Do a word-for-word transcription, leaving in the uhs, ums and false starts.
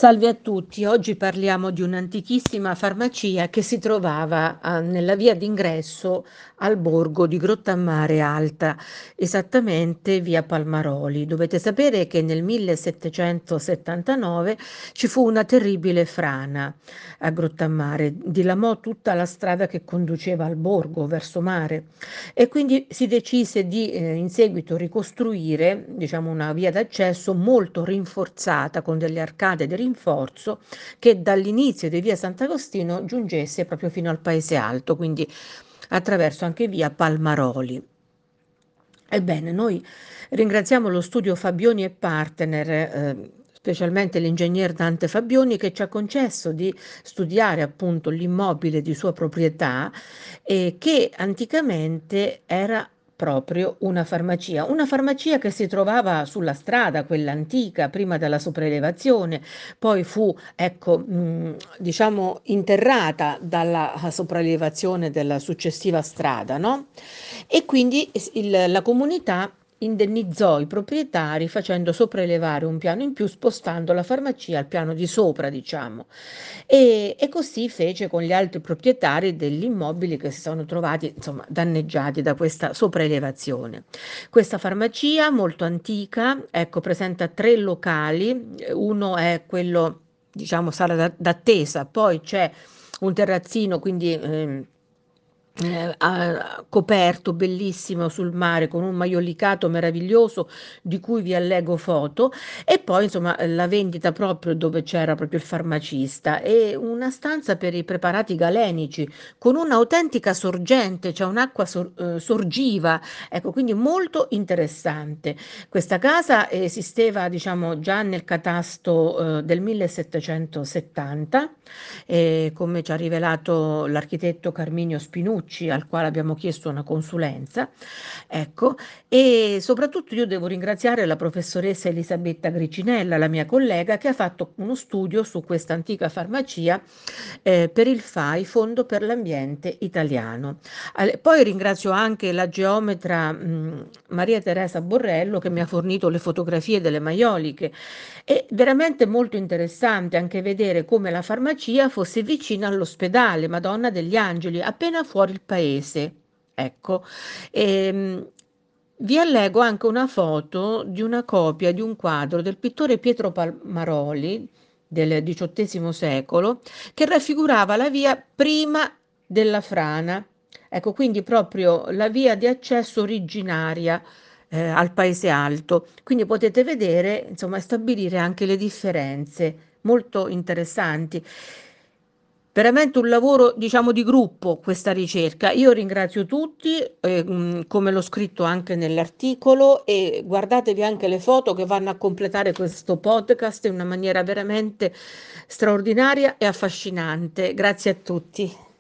Salve a tutti, oggi parliamo di un'antichissima farmacia che si trovava ah, nella via d'ingresso al borgo di Grottammare Alta, esattamente via Palmaroli. Dovete sapere che nel millesettecentosettantanove ci fu una terribile frana a Grottammare, dilamò tutta la strada che conduceva al borgo verso mare e quindi si decise di eh, in seguito ricostruire, diciamo, una via d'accesso molto rinforzata con delle arcate di rinforzo che dall'inizio di via Sant'Agostino giungesse proprio fino al Paese Alto, quindi attraverso anche via Palmaroli. Ebbene, noi ringraziamo lo studio Fabioni e Partner, eh, specialmente l'ingegner Dante Fabioni, che ci ha concesso di studiare appunto l'immobile di sua proprietà, eh, che anticamente era proprio una farmacia, una farmacia che si trovava sulla strada, quella antica, prima della sopraelevazione, poi fu, ecco, mh, diciamo, interrata dalla sopraelevazione della successiva strada, no? E quindi s- il- la comunità indennizzò i proprietari facendo sopraelevare un piano in più, spostando la farmacia al piano di sopra, diciamo. E, e così fece con gli altri proprietari degli immobili che si sono trovati, insomma, danneggiati da questa sopraelevazione. Questa farmacia molto antica, ecco, presenta tre locali, eh, uno è quello, diciamo, sala da- d'attesa, poi c'è un terrazzino, quindi ehm, eh, a- coperto, bellissimo sul mare, con un maiolicato meraviglioso di cui vi allego foto, e poi insomma eh, la vendita proprio dove c'era proprio il farmacista e una stanza per i preparati galenici con un'autentica sorgente, cioè un'acqua sor- eh, sorgiva, ecco, quindi molto interessante. Questa casa esisteva, diciamo, già nel catasto eh, del millesettecentosettanta, eh, come ci ha rivelato l'architetto Carminio Spinucci, al quale abbiamo chiesto una consulenza. Ecco, e soprattutto io devo ringraziare la professoressa Elisabetta Gricinella, la mia collega, che ha fatto uno studio su questa antica farmacia eh, per il F A I, Fondo per l'Ambiente Italiano. Al- Poi ringrazio anche la geometra mh, Maria Teresa Borrello che mi ha fornito le fotografie delle maioliche. È veramente molto interessante anche vedere come la farmacia fosse vicina all'ospedale Madonna degli Angeli, appena fuori il paese. Ecco, ehm, vi allego anche una foto di una copia di un quadro del pittore Pietro Palmaroli del diciottesimo secolo che raffigurava la via prima della frana. Ecco, quindi proprio la via di accesso originaria eh, al Paese Alto. Quindi potete vedere, insomma, e stabilire anche le differenze molto interessanti. Veramente un lavoro, diciamo, di gruppo questa ricerca. Io ringrazio tutti, eh, mh, come l'ho scritto anche nell'articolo, e guardatevi anche le foto che vanno a completare questo podcast in una maniera veramente straordinaria e affascinante. Grazie a tutti.